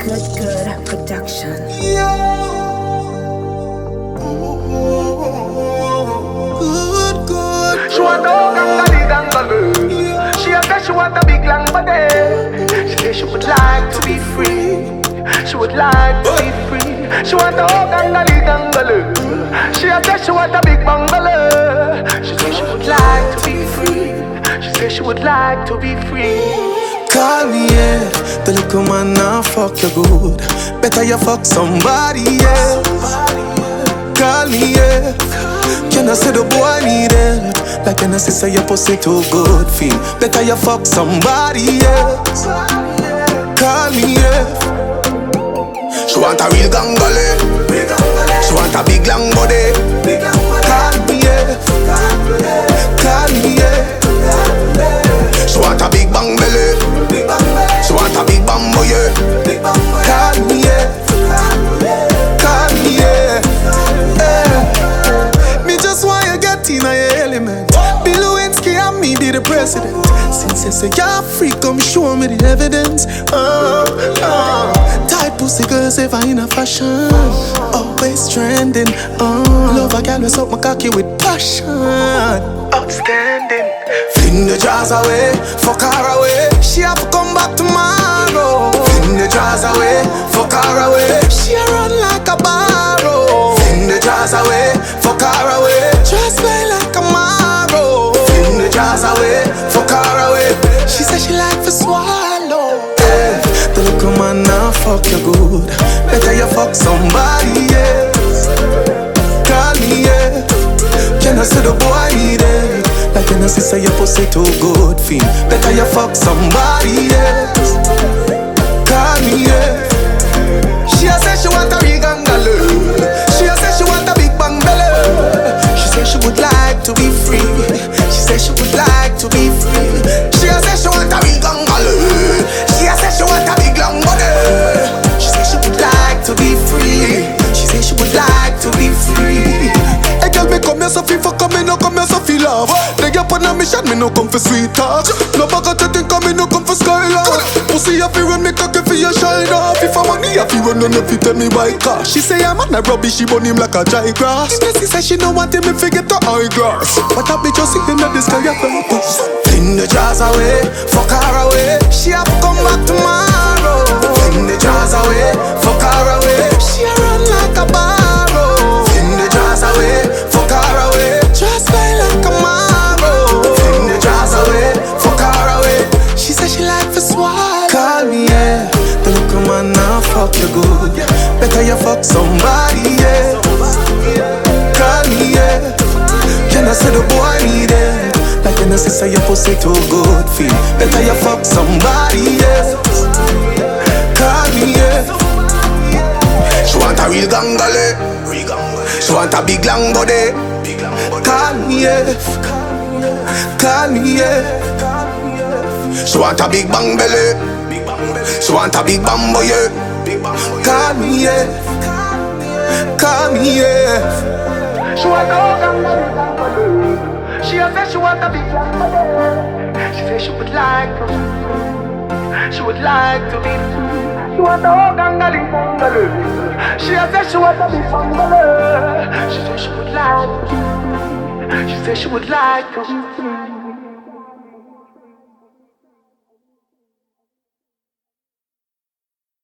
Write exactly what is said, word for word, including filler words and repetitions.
Good, good production. Good, good. She want a gangali gangalu. She a say she want a big long body. She say she would like to be free. She would like to be free. She want a gangali gangalu. She a say she want a big bungalow. She say she would like to be free. She say she would like to be free. Call me, yeah. The little man now fuck you good. Better you fuck somebody else. Call me, yeah. Can I say the boy need help? Like can I say your pussy too good feel? Better you fuck somebody else. Call me, yeah. She want a real gangale. She want a big long body. Call me, yeah. Call me, yeah. She want a big bang belly. She want a big bambo, yeah. Call me, yeah. Call me, yeah. Yeah. Me just want you get in your element. Bill Lewinsky and me be the president. Since you say you're free, come show me the evidence. Oh, oh. Tight pussy girls ever in a fashion. Always trending. Oh, love a girl with up my cocky with passion. Outstanding. Fling the jars away, fuck her away. She have to come back tomorrow. Fling the jars away, fuck her away. She a run like a barrow. Fling the jars away, fuck her away. Just play like a marrow. Fling the jars away, fuck her away. She said she like to swallow. Yeah, the little man now fuck you good. Better you fuck somebody else. Call me, yeah. Can I say the boy need it? Like can I say your pussy too good feel? Better you fuck somebody else. Call me, yeah. She a say she want a big gangaloo. She a say she want a big bang belly. She say she would like to be free. She say she would like to be free. She a say she want a big gangaloo. She a say she want a big long body. She say she would like to be free. She say she would like to be free. Hey girl, me come here so feel fuck, me no come here so feel love. They get on a mission, me no come for sweet talk. No bag of think me no come for skyline. Pussy a fi run me cocky for your shine off. If I money a fi run, none of it tell me by car. She say I'm on a rubbish, she burn him like a dry grass. She say she no want him, me forget the eyeglass. But I be just sitting in the sky, I purpose. Fling the jars away, fuck her away. She have to come back tomorrow. Fling the jars away, fuck her away. She a run like a barrow. Fling the jars away, fuck her away. Just play like a marrow. Fling the jars away, fuck her away. She said she like to swallow. Call me, yeah. The little man now fuck you good. Better you fuck somebody, yeah. Call me, yeah. Can I say the boy need it? Like can I say your pussy too good feel? Better you fuck somebody else. Call me, yeah. She want a real gangale. She want a big long body. Call me, yeah. Call me, yeah. She want a big bang belly. She want a big bambo, yeah. Call me, yeah. Call me, yeah. She want a gangali gangalu. She a say she want a big long body. She say she would like to be free. She would like to be free. She want a gangali gangalu. She a say she want a big bungalow. She say she would like to be free. She say she would like to be free.